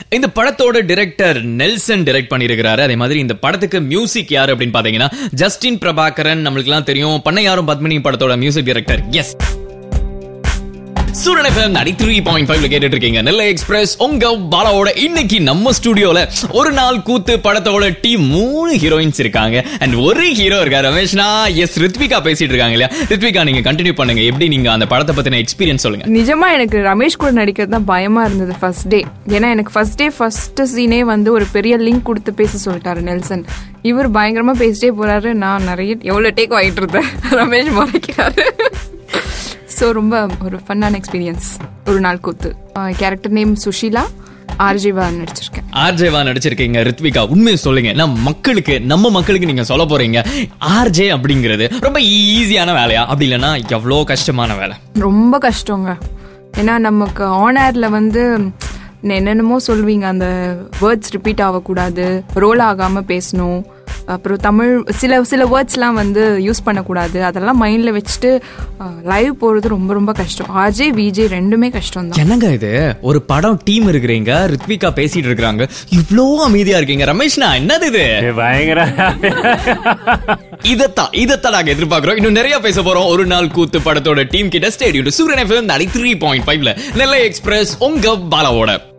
இந்த படத்தோட director Nelson direct பண்ணிருக்காரு. அதே மாதிரி இந்த படத்துக்கு மியூசிக் யாரு அப்படின்னு பாத்தீங்கன்னா ஜஸ்டின் பிரபாகரன். நம்மளுக்கு எல்லாம் தெரியும் பண்ணையாரும் பத்மினி படத்தோட music director. Yes, Sooran FM 93.5 கேட்டுட்டு இருக்கீங்க. நெல்லை எக்ஸ்பிரஸ் உங்க பாலாவோட. இன்னைக்கு நம்ம ஸ்டுடியோல ஒரு நாள் கூத்து படத்தோட டீம் 3 ஹீரோயின்ஸ் இருக்காங்க அண்ட் ஒரு ஹீரோ இருக்காரு ரமேஷ்னா. எஸ், ரித்விகா பேசிட்டு இருக்காங்க இல்லையா? ரித்விகா, நீங்க கண்டினியூ பண்ணுங்க. எப்படி நீங்க அந்த படத்தை பத்தின எக்ஸ்பீரியன்ஸ் சொல்லுங்க. நிஜமா எனக்கு ரமேஷ் கூட நடிக்கிறது தான் பயமா இருந்தது ஃபர்ஸ்ட் டே. ஏன்னா எனக்கு ஃபர்ஸ்ட் சீனே வந்து ஒரு பெரிய லிங்க் கொடுத்து பேச சொல்லிட்டாரு நெல்சன். இவர் பயங்கரமா பேசிட்டே போறாரு. நான் நிறைய எவ்வளவு டேக் ஆகிட்டு இருந்தேன். ரமேஷ் மறைக்கிறாரு. ஸோ ரொம்ப ஒரு ஃபன்னான experience. Oru Naal Koothu. Character name Sushila. ஆர்ஜேவா நடிச்சிருக்கீங்க. ரித்விகா, உண்மையை சொல்லுங்க, நம்ம மக்களுக்கு நீங்க சொல்ல போறீங்க ஆர்ஜே அப்படிங்கிறது ரொம்ப ஈஸியான வேலையா, அப்படி இல்லைன்னா எவ்வளோ கஷ்டமான வேலை? ரொம்ப கஷ்டங்க. ஏன்னா நமக்கு ஆன் ஏர்ல வந்து என்னென்னமோ சொல்வீங்க. அந்த வேர்ட்ஸ் ரிப்பீட் ஆகக்கூடாது, ரோல் ஆகாம பேசணும். அப்புறம் தமிழ் சில வேர்ட்ஸ்லாம் வந்து யூஸ் பண்ணக்கூடாது. அதெல்லாம் மைண்ட்ல வச்சுட்டு லைவ் போறது ரொம்ப ரொம்ப கஷ்டம். ஆர்ஜே விஜே ரெண்டுமே கஷ்டம் தான். என்னங்க இது, ஒரு படம் டீம் இருக்கிறீங்க, ரித்விகா பேசிட்டு இருக்காங்க, இவ்வளோ அமைதியா இருக்கீங்க. ரமேஷ்னா, என்னது இது? பயங்கர இதத்தான் நாங்க எதிர்பார்க்கிறோம். இன்னும் நிறைய பேச போறோம் ஒரு நாள் கூத்து படத்தோட டீம் கிட்ட. Stadium Sooran FM 93.5 Nellai express உங்க பாலாவோட.